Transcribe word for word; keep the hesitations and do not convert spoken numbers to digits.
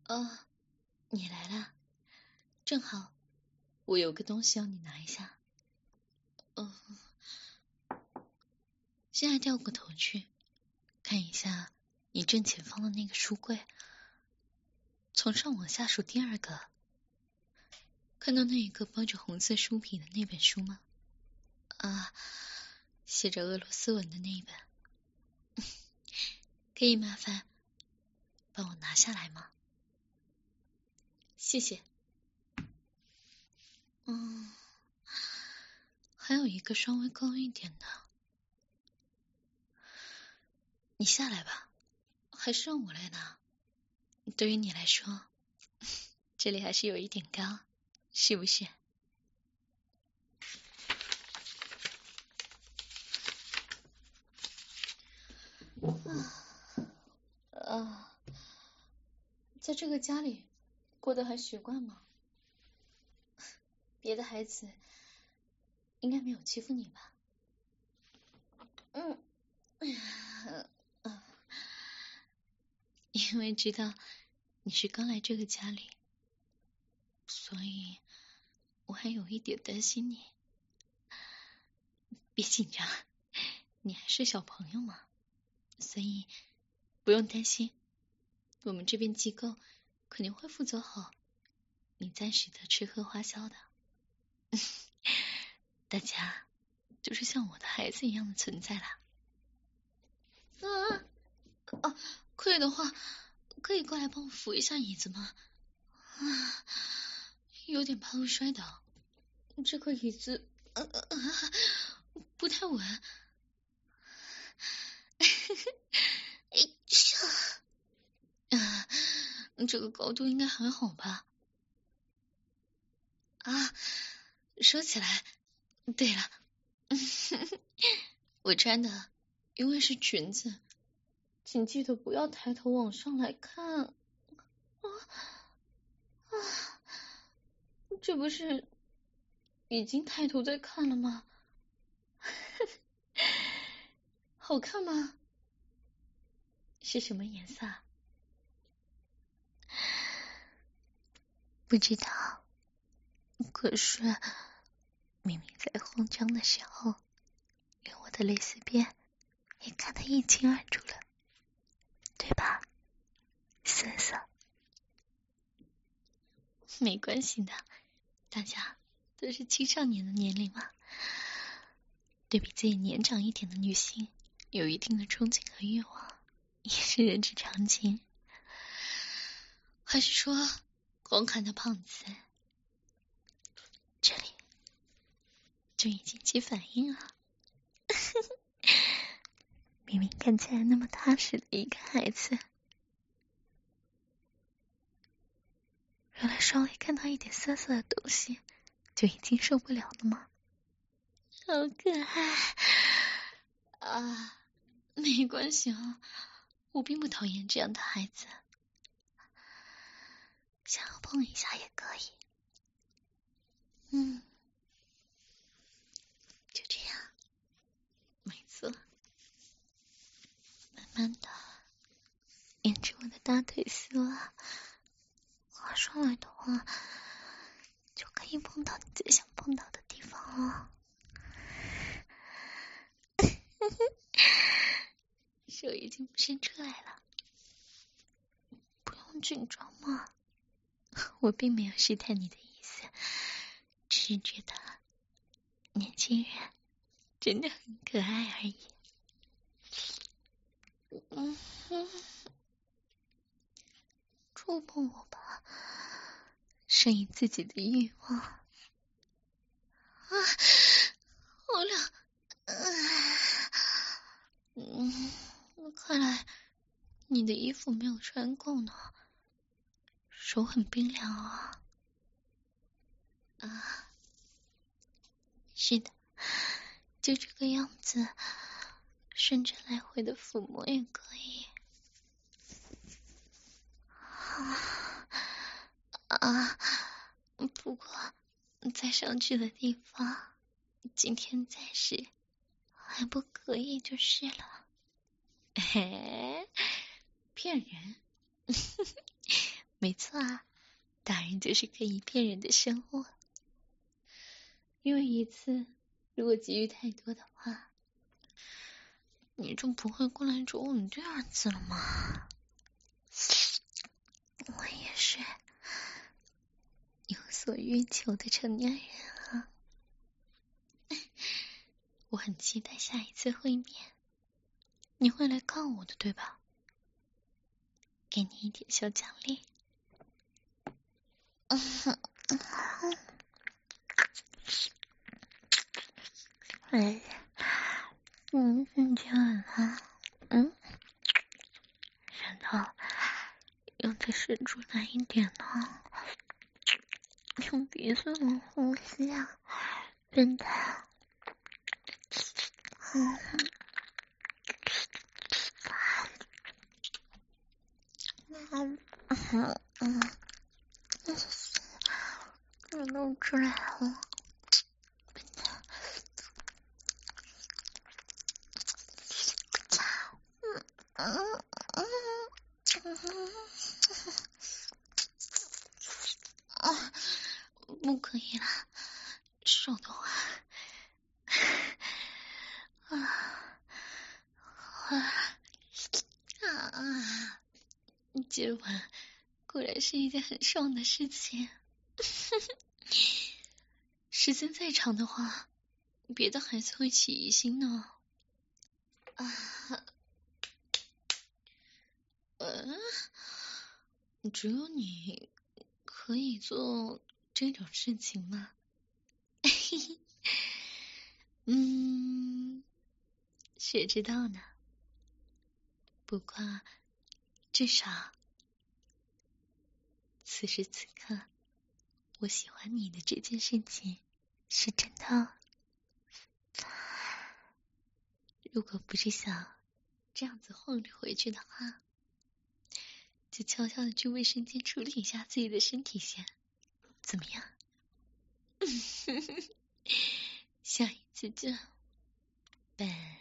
哦，你来了，正好我有个东西要你拿一下。嗯，现在掉过头去看一下你正前方的那个书柜，从上往下数第二个，看到那一个包着红色书皮的那本书吗？啊，写着俄罗斯文的那一本。可以麻烦帮我拿下来吗？谢谢。嗯，还有一个稍微高一点的，你下来吧，还是让我来拿。对于你来说，这里还是有一点高，是不是？啊啊，在这个家里过得还习惯吗？别的孩子应该没有欺负你吧？嗯，嗯，因为知道你是刚来这个家里，所以我还有一点担心你。别紧张，你还是小朋友嘛，所以不用担心，我们这边机构肯定会负责好你暂时的吃喝花销的。大家就是像我的孩子一样的存在啦。啊啊，可以的话，可以过来帮我扶一下椅子吗？啊，有点怕会摔倒，这个椅子呃呃呃不太稳。哎呀，啊，这个高度应该还好吧？啊，说起来，对了，我穿的因为是裙子，请记得不要抬头往上来看。啊啊，这不是已经抬头在看了吗？好看吗？是什么颜色？不知道，可是明明在慌张的时候，连我的蕾丝边也看得一清二楚了，对吧？瑟瑟，没关系的，大家都是青少年的年龄嘛，对比自己年长一点的女性有一定的憧憬和欲望，也是人之常情。还是说光看他胖子，这里就已经起反应了？明明看起来那么踏实的一个孩子，原来稍微看到一点涩涩的东西就已经受不了了吗？好可爱啊！没关系啊，我并不讨厌这样的孩子，想要碰一下也可以。嗯，就这样，没错。慢慢的，沿着我的大腿丝袜滑上来的话，就可以碰到你最想碰到的地方了。手已经伸出来了，不用紧张嘛，我并没有试探你的意思，只是觉得年轻人真的很可爱而已。嗯哼，触碰我吧，顺应自己的欲望。啊，好凉。嗯，看来你的衣服没有穿够呢，手很冰凉啊。啊，是的，就这个样子，顺着来回的抚摸也可以。啊啊，不过再上去的地方，今天暂时还不可以就是了。嘿，骗人！ 没错啊，大人就是可以骗人的生物。因为一次如果给予太多的话，你就不会过来找我们第二次了吗？我也是有所欲求的成年人啊。我很期待下一次会面，你会来看我的对吧？给你一点小奖励。哎，嗯，你今晚啊，嗯，难道要再伸出来一点呢？用鼻子来呼吸啊，变态！嗯，嗯嗯嗯，我弄出来了。嗯嗯嗯啊，不可以了，手的话，啊啊啊！今晚果然是一件很爽的事情。时间再长的话，别的孩子会起疑心呢。啊，嗯，只有你可以做这种事情吗？嗯，谁知道呢？不过，至少此时此刻，我喜欢你的这件事情是真的。如果不是想这样子晃着回去的话，就悄悄的去卫生间处理一下自己的身体先，怎么样？下一次见，拜。